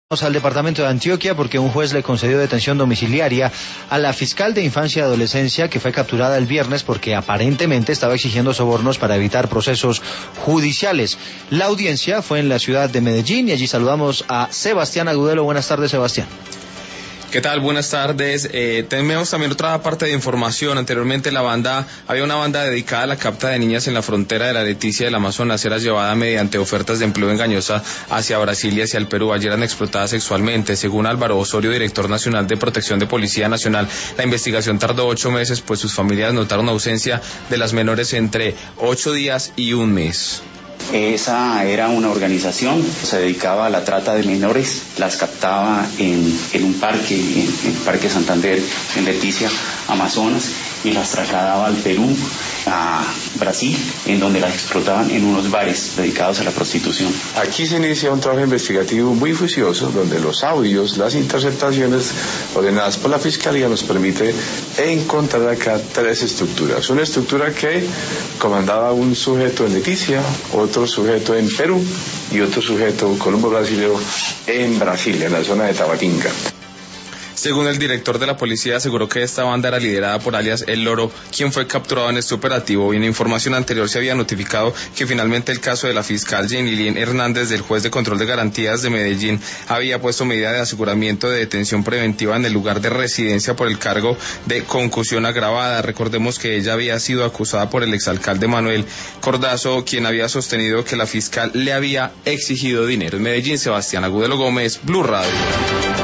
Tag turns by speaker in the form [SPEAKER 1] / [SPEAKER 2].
[SPEAKER 1] Vamos al departamento de Antioquia porque un juez le concedió detención domiciliaria a la fiscal de infancia y adolescencia que fue capturada el viernes porque aparentemente estaba exigiendo sobornos para evitar procesos judiciales. La audiencia fue en la ciudad de Medellín y allí saludamos a Sebastián Agudelo. Buenas tardes, Sebastián.
[SPEAKER 2] ¿Qué tal? Buenas tardes. Tenemos también otra parte de información. Anteriormente había una banda dedicada a la capta de niñas en la frontera de la Leticia del Amazonas. Era llevada mediante ofertas de empleo engañosa hacia Brasil y hacia el Perú. Allí eran explotadas sexualmente. Según Álvaro Osorio, director nacional de Protección de Policía Nacional, la investigación tardó 8 meses, pues sus familias notaron ausencia de las menores entre 8 días y un mes.
[SPEAKER 3] Esa era una organización que se dedicaba a la trata de menores, las captaba en un parque, en el Parque Santander, en Leticia, Amazonas, y las trasladaba al Perú, a Brasil, en donde las explotaban en unos bares dedicados a la prostitución.
[SPEAKER 4] Aquí se inicia un trabajo investigativo muy juicioso, donde los audios, las interceptaciones ordenadas por la Fiscalía nos permite encontrar acá 3 estructuras. Una estructura que comandaba un sujeto en Leticia, otro sujeto en Perú y otro sujeto colombo brasilero en Brasil, en la zona de Tabatinga.
[SPEAKER 2] Según el director de la policía, aseguró que esta banda era liderada por alias El Loro, quien fue capturado en este operativo. Y en información anterior se había notificado que finalmente el caso de la fiscal Jenilyn Hernández del juez de control de garantías de Medellín había puesto medida de aseguramiento de detención preventiva en el lugar de residencia por el cargo de concusión agravada. Recordemos que ella había sido acusada por el exalcalde Manuel Cordazo, quien había sostenido que la fiscal le había exigido dinero. En Medellín, Sebastián Agudelo Gómez, Blue Radio.